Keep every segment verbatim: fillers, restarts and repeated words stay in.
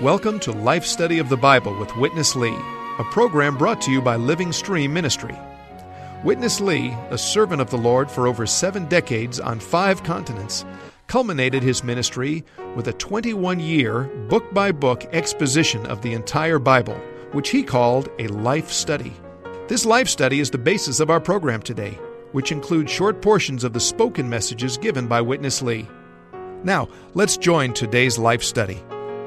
Welcome to Life Study of the Bible with Witness Lee, a program brought to you by Living Stream Ministry. Witness Lee, a servant of the Lord for over seven decades on five continents, culminated his ministry with a twenty-one-year, book-by-book exposition of the entire Bible, which he called a life study. This life study is the basis of our program today, which includes short portions of the spoken messages given by Witness Lee. Now, let's join today's life study.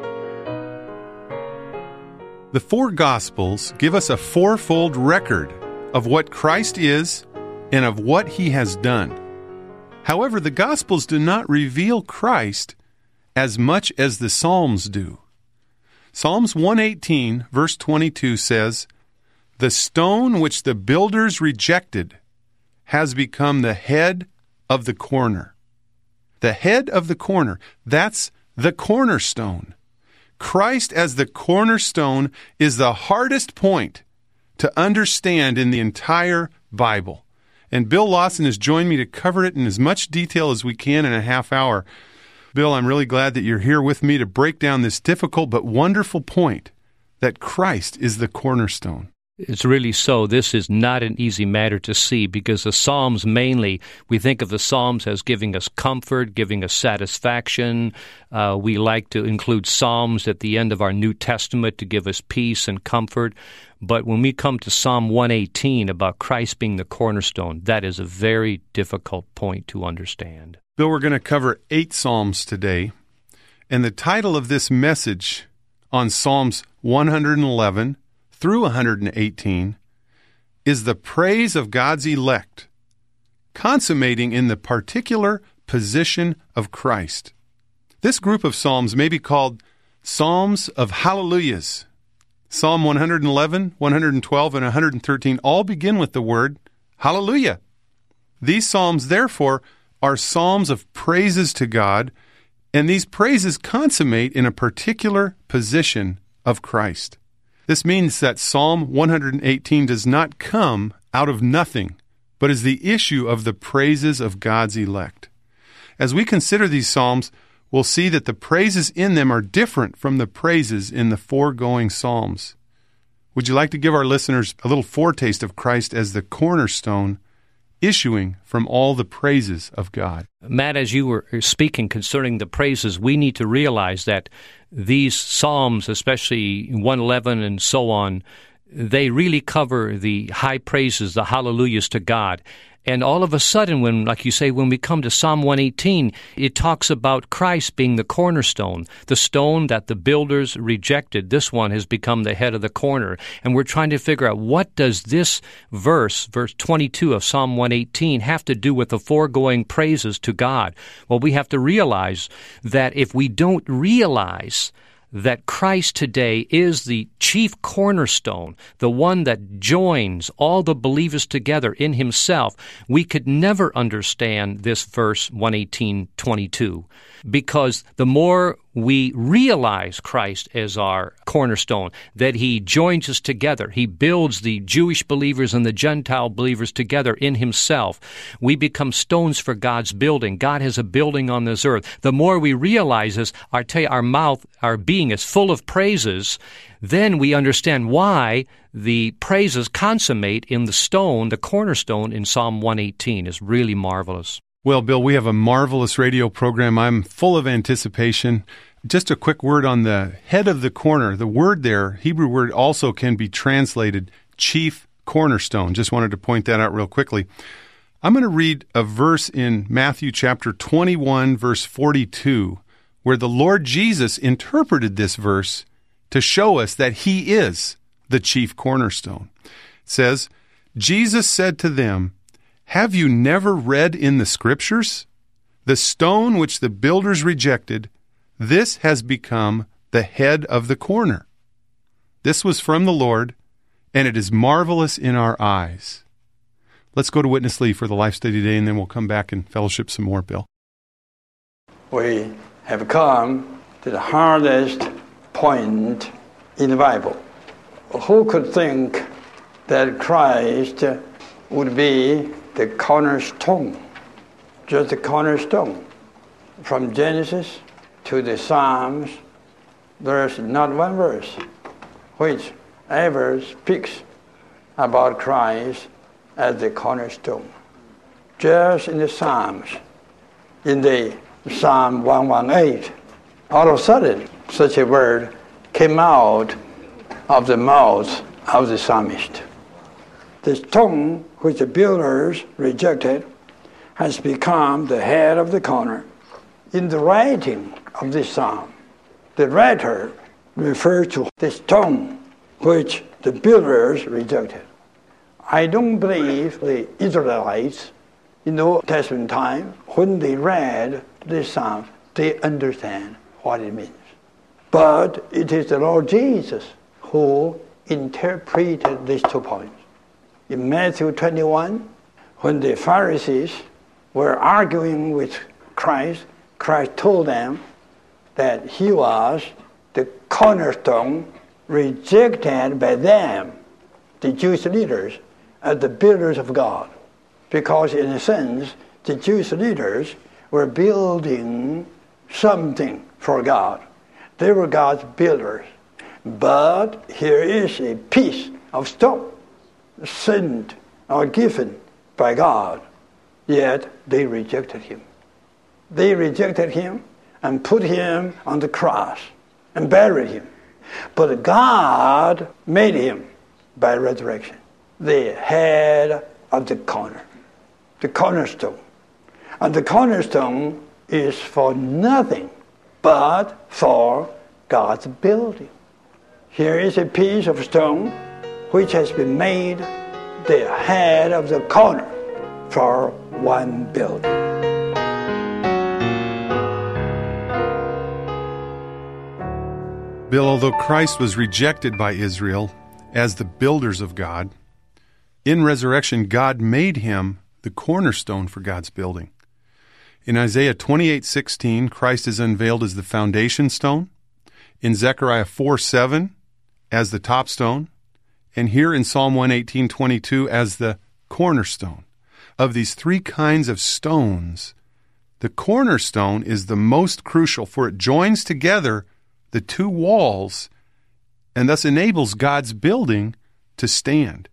The four Gospels give us a fourfold record of what Christ is and of what He has done. However, the Gospels do not reveal Christ as much as the Psalms do. Psalms one eighteen, verse twenty-two says, "The stone which the builders rejected has become the head of the corner." The head of the corner, that's the cornerstone. Christ as the cornerstone is the hardest point to understand in the entire Bible. And Bill Lawson has joined me to cover it in as much detail as we can in a half hour. Bill, I'm really glad that you're here with me to break down this difficult but wonderful point that Christ is the cornerstone. It's really so. This is not an easy matter to see because the Psalms mainly, we think of the Psalms as giving us comfort, giving us satisfaction. Uh, we like to include Psalms at the end of our New Testament to give us peace and comfort. But when we come to Psalm one eighteen about Christ being the cornerstone, that is a very difficult point to understand. Bill, we're going to cover eight Psalms today. And the title of this message on Psalms one eleven through one eighteen is the praise of God's elect, consummating in the particular position of Christ. This group of Psalms may be called Psalms of Hallelujahs. Psalm one eleven, one twelve, and one thirteen all begin with the word Hallelujah. These Psalms, therefore, are Psalms of praises to God, and these praises consummate in a particular position of Christ. This means that Psalm one eighteen does not come out of nothing, but is the issue of the praises of God's elect. As we consider these Psalms, we'll see that the praises in them are different from the praises in the foregoing Psalms. Would you like to give our listeners a little foretaste of Christ as the cornerstone, issuing from all the praises of God? Matt, as you were speaking concerning the praises, we need to realize that these Psalms, especially one eleven and so on, they really cover the high praises, the hallelujahs to God. And all of a sudden, when, like you say, when we come to Psalm one eighteen, it talks about Christ being the cornerstone, the stone that the builders rejected. This one has become the head of the corner. And we're trying to figure out, what does this verse, verse twenty-two of Psalm one eighteen, have to do with the foregoing praises to God? Well, we have to realize that if we don't realize that Christ today is the chief cornerstone, the one that joins all the believers together in Himself, we could never understand this verse one eighteen twenty-two. Because the more we realize Christ as our cornerstone, that He joins us together, He builds the Jewish believers and the Gentile believers together in Himself, we become stones for God's building. God has a building on this earth. The more we realize this, our, our mouth, our being is full of praises, then we understand why the praises consummate in the stone, the cornerstone in Psalm one eighteen is really marvelous. Well, Bill, we have a marvelous radio program. I'm full of anticipation. Just a quick word on the head of the corner. The word there, Hebrew word, also can be translated chief cornerstone. Just wanted to point that out real quickly. I'm going to read a verse in Matthew chapter twenty-one, verse forty-two, where the Lord Jesus interpreted this verse to show us that He is the chief cornerstone. It says, "Jesus said to them, 'Have you never read in the Scriptures? The stone which the builders rejected, this has become the head of the corner.' This was from the Lord, and it is marvelous in our eyes." Let's go to Witness Lee for the Life Study today, and then we'll come back and fellowship some more, Bill. We have come to the hardest point in the Bible. Who could think that Christ would be the cornerstone, just the cornerstone? From Genesis to the Psalms, there's not one verse which ever speaks about Christ as the cornerstone. Just in the Psalms, in the Psalm one eighteen, all of a sudden, such a word came out of the mouth of the psalmist. The stone which the builders rejected has become the head of the corner. In the writing of this psalm, the writer refers to the stone which the builders rejected. I don't believe the Israelites in the Old Testament time, when they read this psalm, they understand what it means. But it is the Lord Jesus who interpreted these two points. In Matthew twenty-one, when the Pharisees were arguing with Christ, Christ told them that he was the cornerstone rejected by them, the Jewish leaders, as the builders of God. Because in a sense, the Jewish leaders were building something for God. They were God's builders. But here is a piece of stone sent or given by God, yet they rejected him. They rejected him and put him on the cross and buried him. But God made him by resurrection the head of the corner, the cornerstone. And the cornerstone is for nothing but for God's building. Here is a piece of stone which has been made the head of the corner for one building. Bill, although Christ was rejected by Israel as the builders of God, in resurrection, God made him the cornerstone for God's building. In Isaiah twenty-eight sixteen, Christ is unveiled as the foundation stone. In Zechariah four seven, as the top stone. And here in Psalm one eighteen twenty-two, as the cornerstone. Of these three kinds of stones, the cornerstone is the most crucial, for it joins together the two walls and thus enables God's building to stand.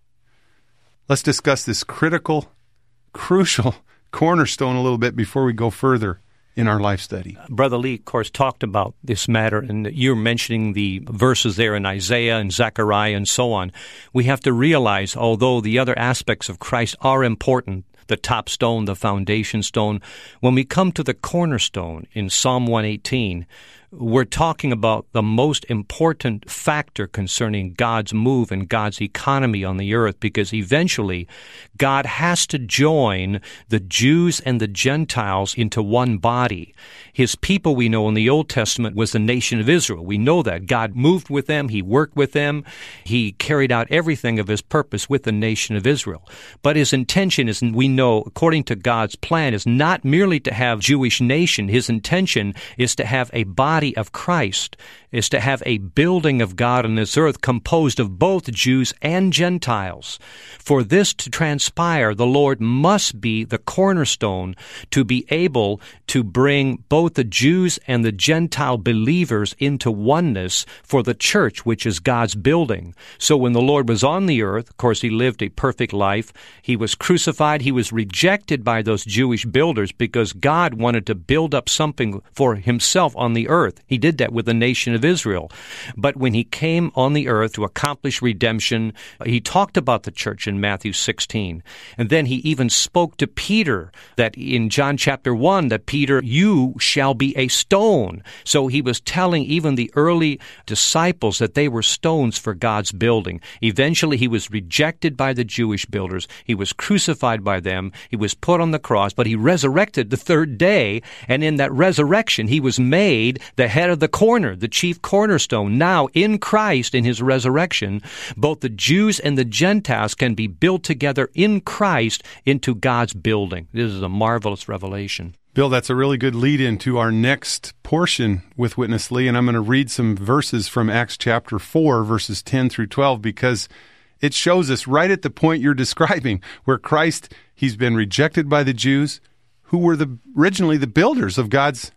Let's discuss this critical, crucial cornerstone a little bit before we go further in our life study. Brother Lee, of course, talked about this matter, and you're mentioning the verses there in Isaiah and Zechariah and so on. We have to realize, although the other aspects of Christ are important, the top stone, the foundation stone, when we come to the cornerstone in Psalm one eighteen, we're talking about the most important factor concerning God's move and God's economy on the earth, because eventually God has to join the Jews and the Gentiles into one body. His people, we know in the Old Testament, was the nation of Israel. We know that. God moved with them. He worked with them. He carried out everything of his purpose with the nation of Israel. But his intention is, we know, according to God's plan, is not merely to have Jewish nation. His intention is to have a body of Christ, is to have a building of God on this earth composed of both Jews and Gentiles. For this to transpire, the Lord must be the cornerstone to be able to bring both the Jews and the Gentile believers into oneness for the church, which is God's building. So when the Lord was on the earth, of course, he lived a perfect life. He was crucified. He was rejected by those Jewish builders because God wanted to build up something for himself on the earth. He did that with the nation of Israel. But when he came on the earth to accomplish redemption, he talked about the church in Matthew sixteen. And then he even spoke to Peter that in John chapter one, that Peter, you shall be a stone. So he was telling even the early disciples that they were stones for God's building. Eventually he was rejected by the Jewish builders. He was crucified by them. He was put on the cross, but he resurrected the third day. And in that resurrection, he was made the head of the corner, the chief cornerstone. Now, in Christ, in his resurrection, both the Jews and the Gentiles can be built together in Christ into God's building. This is a marvelous revelation. Bill, that's a really good lead into our next portion with Witness Lee, and I'm going to read some verses from Acts chapter four, verses ten through twelve, because it shows us right at the point you're describing, where Christ, he's been rejected by the Jews, who were the originally the builders of God's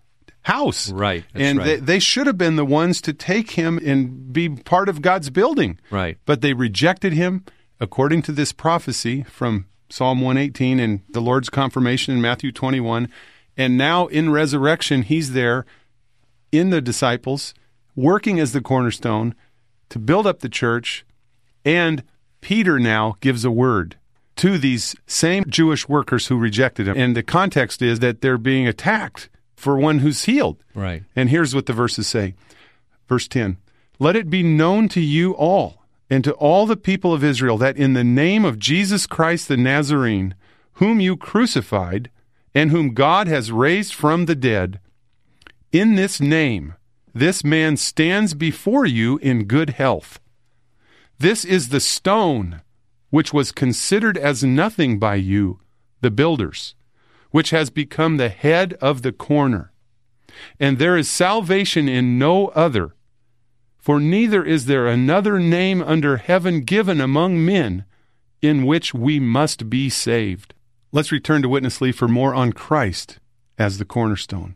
house. Right. That's and right. They, they should have been the ones to take him and be part of God's building. Right. But they rejected him according to this prophecy from Psalm one eighteen and the Lord's confirmation in Matthew twenty-one. And now in resurrection, he's there in the disciples, working as the cornerstone to build up the church. And Peter now gives a word to these same Jewish workers who rejected him. And the context is that they're being attacked for one who's healed. Right. And here's what the verses say. Verse ten, "Let it be known to you all and to all the people of Israel that in the name of Jesus Christ the Nazarene, whom you crucified and whom God has raised from the dead, in this name this man stands before you in good health. This is the stone which was considered as nothing by you, the builders, which has become the head of the corner. And there is salvation in no other, for neither is there another name under heaven given among men in which we must be saved." Let's return to Witness Lee for more on Christ as the cornerstone.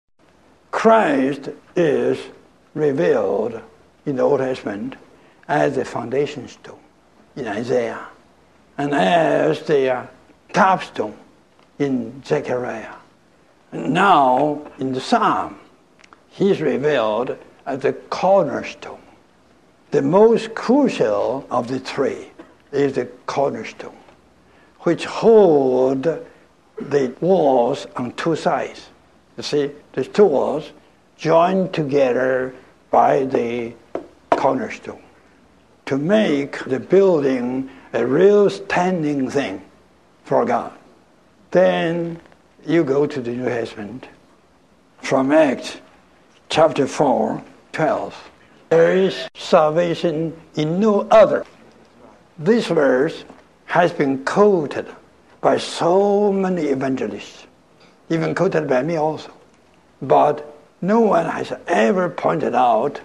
Christ is revealed in the Old Testament as the foundation stone in Isaiah, and as the uh, capstone in Zechariah. And now, in the Psalm, he's revealed as the cornerstone. The most crucial of the three is the cornerstone, which hold the walls on two sides. You see, there's two walls joined together by the cornerstone to make the building a real standing thing for God. Then you go to the New Testament, from Acts chapter four, twelve. There is salvation in no other. This verse has been quoted by so many evangelists, even quoted by me also. But no one has ever pointed out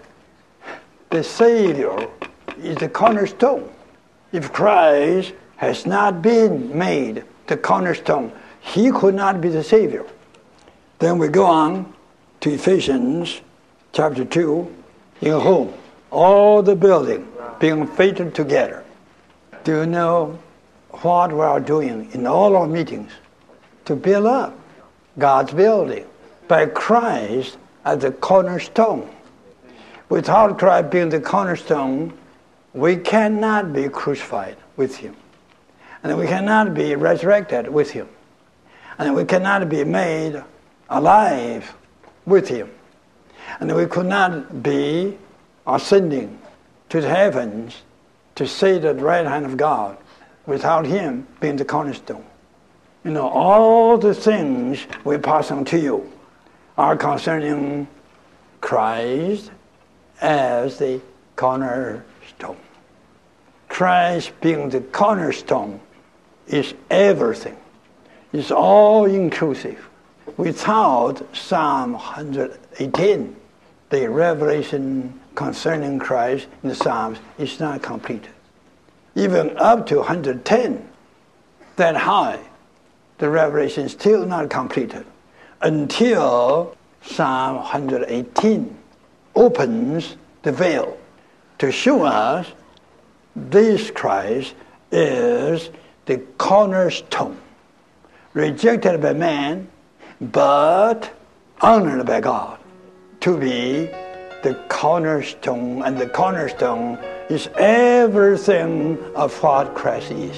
the Savior is the cornerstone. If Christ has not been made the cornerstone, he could not be the Savior. Then we go on to Ephesians chapter two, in whom all the building being fitted together. Do you know what we are doing in all our meetings? To build up God's building by Christ as the cornerstone. Without Christ being the cornerstone, we cannot be crucified with him. And we cannot be resurrected with him. And we cannot be made alive with him. And we could not be ascending to the heavens to sit at the right hand of God without him being the cornerstone. You know, all the things we pass on to you are concerning Christ as the cornerstone. Christ being the cornerstone is everything. It's all inclusive. Without Psalm one eighteen, the revelation concerning Christ in the Psalms is not completed. Even up to one ten, that high, the revelation is still not completed until Psalm one eighteen opens the veil to show us this Christ is the cornerstone, rejected by man, but honored by God, to be the cornerstone, and the cornerstone is everything of what Christ is.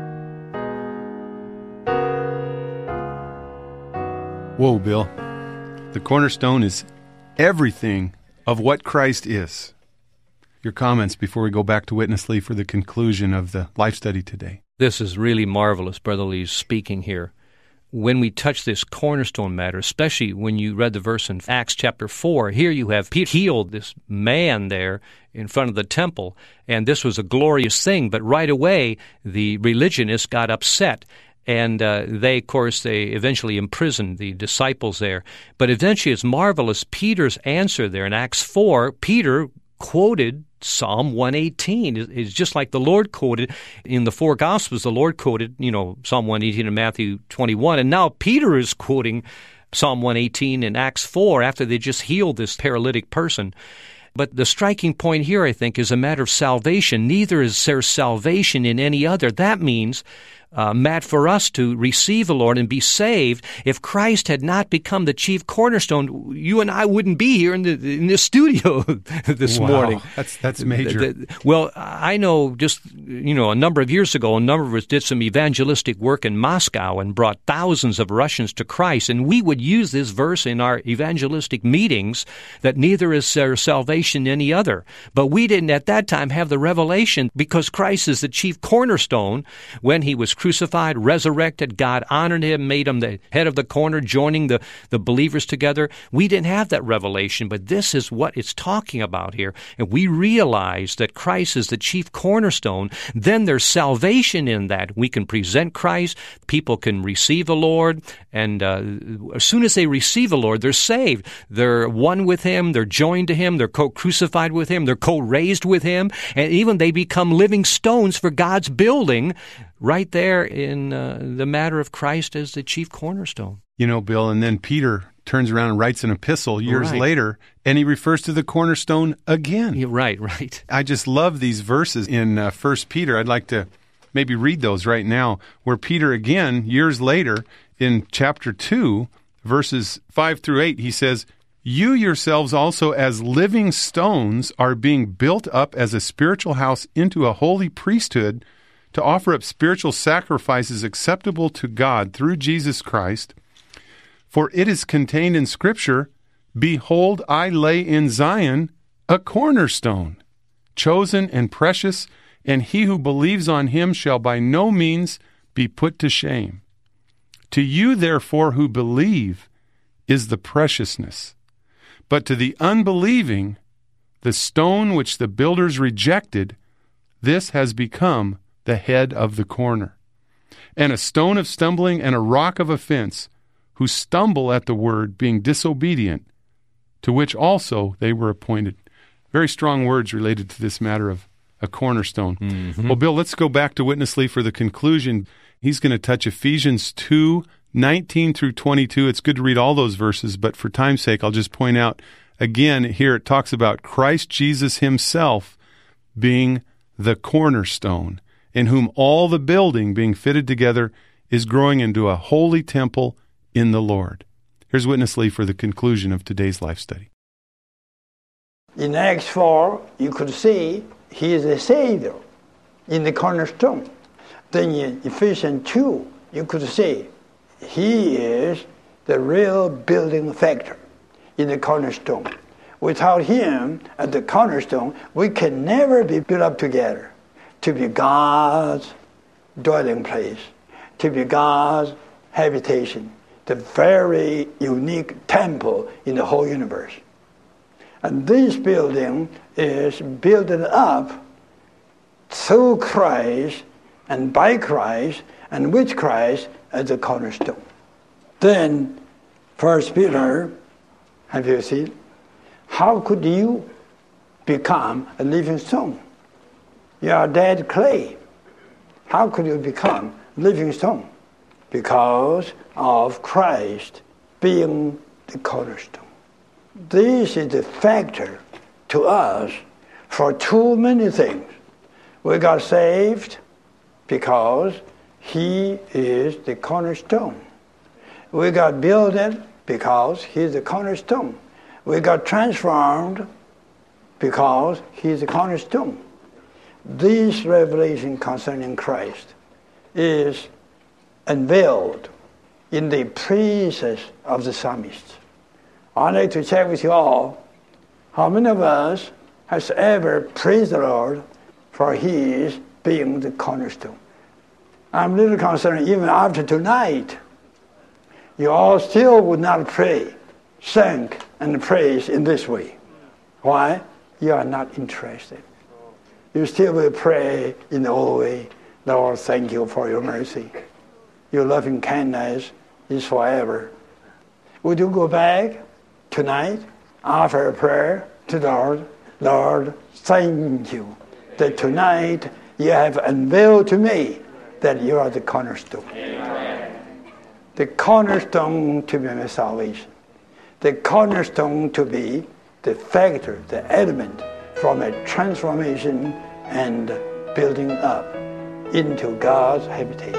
Whoa, Bill. The cornerstone is everything of what Christ is. Your comments before we go back to Witness Lee for the conclusion of the life study today. This is really marvelous, Brother Lee's speaking here. When we touch this cornerstone matter, especially when you read the verse in Acts chapter four, here you have Peter healed this man there in front of the temple, and this was a glorious thing, but right away the religionists got upset. And uh, they, of course, they eventually imprisoned the disciples there. But eventually it's marvelous, Peter's answer there in Acts four, Peter quoted Psalm one eighteen. It's just like the Lord quoted in the four Gospels. The Lord quoted, you know, Psalm one eighteen and Matthew twenty-one. And now Peter is quoting Psalm one eighteen and Acts four after they just healed this paralytic person. But the striking point here, I think, is a matter of salvation. Neither is there salvation in any other. That means, uh, Matt, for us to receive the Lord and be saved, if Christ had not become the chief cornerstone, you and I wouldn't be here in the in this studio this wow, morning. That's that's major. The, the, well, I know just, you know, a number of years ago, a number of us did some evangelistic work in Moscow and brought thousands of Russians to Christ. And we would use this verse in our evangelistic meetings that neither is there salvation in any other. But we didn't at that time have the revelation because Christ is the chief cornerstone. When he was crucified, resurrected, God honored him, made him the head of the corner, joining the, the believers together. We didn't have that revelation, but this is what it's talking about here. And we realize that Christ is the chief cornerstone. Then there's salvation in that. We can present Christ, people can receive the Lord, and uh, as soon as they receive the Lord, they're saved. They're one with him, they're joined to him, they're co-crucified with him, they're co-raised with him, and even they become living stones for God's building right there in uh, the matter of Christ as the chief cornerstone. You know, Bill, and then Peter turns around and writes an epistle years right. later, and he refers to the cornerstone again. Yeah, right, right. I just love these verses in uh, First Peter. I'd like to maybe read those right now, where Peter again, years later, in chapter two, verses five through eight, he says, "You yourselves also as living stones are being built up as a spiritual house into a holy priesthood to offer up spiritual sacrifices acceptable to God through Jesus Christ. For it is contained in Scripture, 'Behold, I lay in Zion a cornerstone, chosen and precious, and he who believes on him shall by no means be put to shame. To you, therefore, who believe, is the preciousness. But to the unbelieving, the stone which the builders rejected, this has become the head of the corner, and a stone of stumbling and a rock of offense, who stumble at the word, being disobedient, to which also they were appointed." Very strong words related to this matter of a cornerstone. Mm-hmm. Well, Bill, let's go back to Witness Lee for the conclusion. He's going to touch Ephesians two, nineteen through twenty-two. It's good to read all those verses, but for time's sake, I'll just point out again here it talks about Christ Jesus himself being the cornerstone, in whom all the building being fitted together is growing into a holy temple in the Lord. Here's Witness Lee for the conclusion of today's life study. In Acts four, you could see he is a Savior in the cornerstone. Then in Ephesians two, you could see he is the real building factor in the cornerstone. Without him at the cornerstone, we can never be built up together to be God's dwelling place, to be God's habitation, the very unique temple in the whole universe. And this building is built up through Christ and by Christ and with Christ as the cornerstone. Then, First Peter, have you seen? How could you become a living stone? You are dead clay. How could you become living stone? Because of Christ being the cornerstone. This is the factor to us for too many things. We got saved because he is the cornerstone. We got built because he is the cornerstone. We got transformed because he is the cornerstone. This revelation concerning Christ is unveiled in the praises of the psalmist. I'd like to check with you all, how many of us has ever praised the Lord for his being the cornerstone? I'm a little concerned even after tonight, you all still would not pray, sing, and praise in this way. Why? You are not interested. You still will pray in the old way, Lord, thank you for your mercy. Your loving kindness is forever. Would you go back tonight, offer a prayer to the Lord? Lord, thank you that tonight you have unveiled to me that you are the cornerstone. Amen. the cornerstone to be my salvation, the cornerstone to be the factor, the element for my transformation and building up into God's habitation.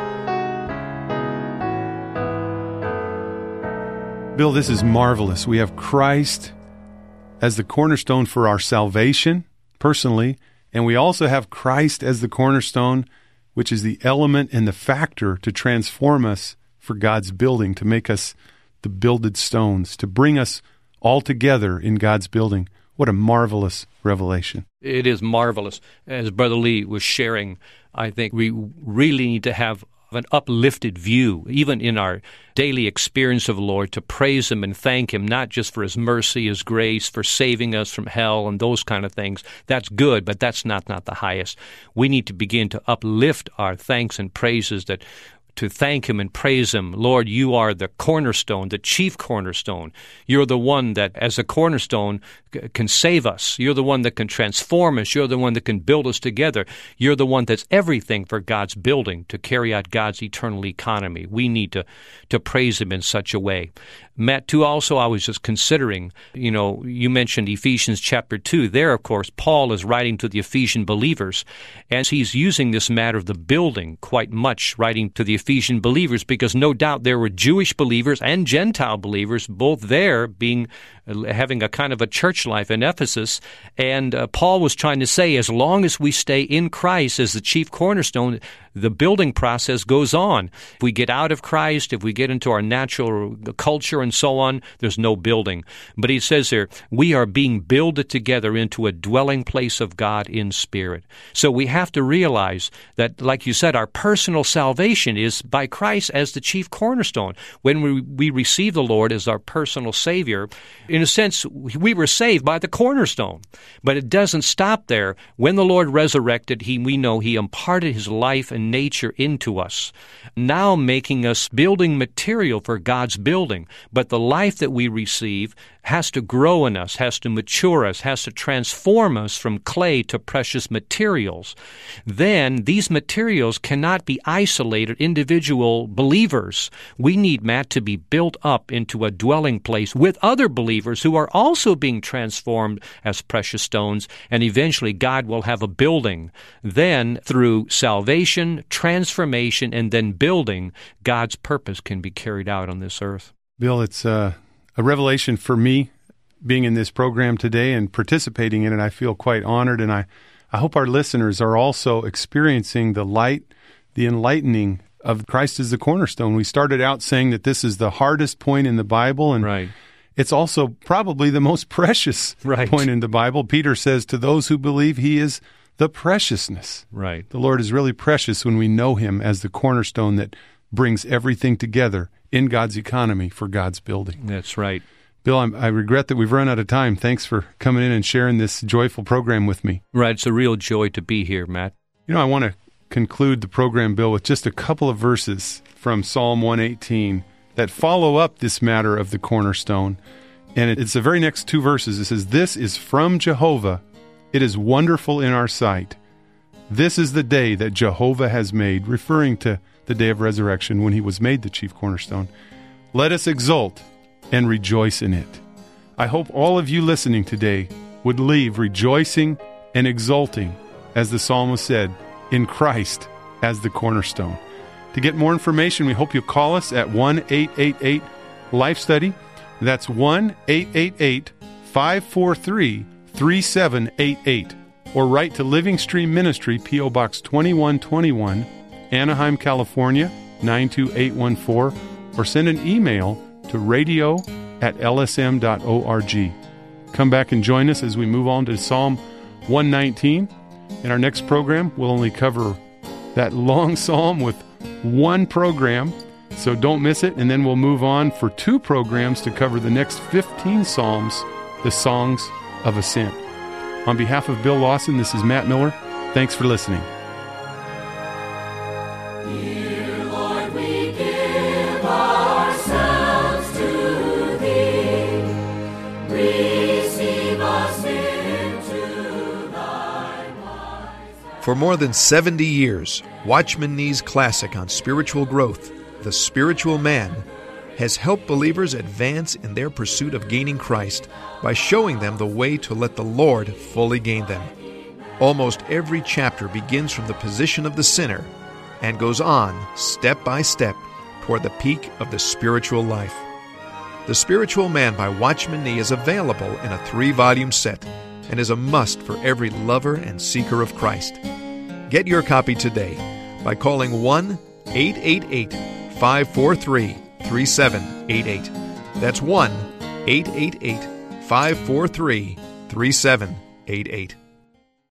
Bill, this is marvelous. We have Christ as the cornerstone for our salvation, personally, and we also have Christ as the cornerstone, which is the element and the factor to transform us for God's building, to make us the builded stones, to bring us all together in God's building. What a marvelous revelation. It is marvelous. As Brother Lee was sharing, I think we really need to have an uplifted view, even in our daily experience of the Lord, to praise Him and thank Him, not just for His mercy, His grace, for saving us from hell and those kind of things. That's good, but that's not, not the highest. We need to begin to uplift our thanks and praises, that to thank Him and praise Him. Lord, you are the cornerstone, the chief cornerstone. You're the one that, as a cornerstone, c- can save us. You're the one that can transform us. You're the one that can build us together. You're the one that's everything for God's building, to carry out God's eternal economy. We need to, to praise Him in such a way. Matt, too, also, I was just considering, you know, you mentioned Ephesians chapter two. There, of course, Paul is writing to the Ephesian believers, and he's using this matter of the building quite much, writing to the Ephesian believers, because no doubt there were Jewish believers and Gentile believers, both there being having a kind of a church life in Ephesus. And uh, Paul was trying to say, as long as we stay in Christ as the chief cornerstone, the building process goes on. If we get out of Christ, if we get into our natural culture and so on, there's no building. But he says here, we are being builded together into a dwelling place of God in spirit. So we have to realize that, like you said, our personal salvation is by Christ as the chief cornerstone. When we, we receive the Lord as our personal Savior, in a sense, we were saved by the cornerstone. But it doesn't stop there. When the Lord resurrected, he, we know He imparted His life and nature into us, now making us building material for God's building. But the life that we receive has to grow in us, has to mature us, has to transform us from clay to precious materials. Then these materials cannot be isolated individual believers. We need, Matt, to be built up into a dwelling place with other believers who are also being transformed as precious stones, and eventually God will have a building. Then, through salvation, transformation, and then building, God's purpose can be carried out on this earth. Bill, it's uh, a revelation for me being in this program today and participating in it. I feel quite honored, and I, I hope our listeners are also experiencing the light, the enlightening of Christ as the cornerstone. We started out saying that this is the hardest point in the Bible, and right. It's also probably the most precious right. point in the Bible. Peter says, to those who believe, He is the preciousness. Right. The Lord is really precious when we know Him as the cornerstone that brings everything together in God's economy for God's building. That's right. Bill, I'm, I regret that we've run out of time. Thanks for coming in and sharing this joyful program with me. Right. It's a real joy to be here, Matt. You know, I want to conclude the program, Bill, with just a couple of verses from Psalm one eighteen that follow up this matter of the cornerstone. And it, it's the very next two verses. It says, "This is from Jehovah. It is wonderful in our sight. This is the day that Jehovah has made," referring to the day of resurrection when He was made the chief cornerstone. "Let us exult and rejoice in it." I hope all of you listening today would leave rejoicing and exulting, as the psalmist said, in Christ as the cornerstone. To get more information, we hope you'll call us at one eight eight eight Life Study. That's one eight eight eight, five four three, three seven eight eight. Or write to Living Stream Ministry, P O Box twenty-one twenty-one, Anaheim, California, nine two eight one four. Or send an email to radio at l s m dot org. Come back and join us as we move on to Psalm one nineteen. In our next program, we'll only cover that long psalm with one program, so don't miss it. And then we'll move on for two programs to cover the next fifteen psalms, the Songs of Ascent. On behalf of Bill Lawson, this is Matt Miller. Thanks for listening. Dear Lord, we give ourselves to Thee. Receive us into Thy wise. For more than seventy years, Watchman Nee's classic on spiritual growth, The Spiritual Man, has helped believers advance in their pursuit of gaining Christ by showing them the way to let the Lord fully gain them. Almost every chapter begins from the position of the sinner and goes on, step by step, toward the peak of the spiritual life. The Spiritual Man by Watchman Nee is available in a three-volume set and is a must for every lover and seeker of Christ. Get your copy today by calling one eight eight eight, five four three, three seven eight eight. That's one eight eight eight, five four three, three seven eight eight.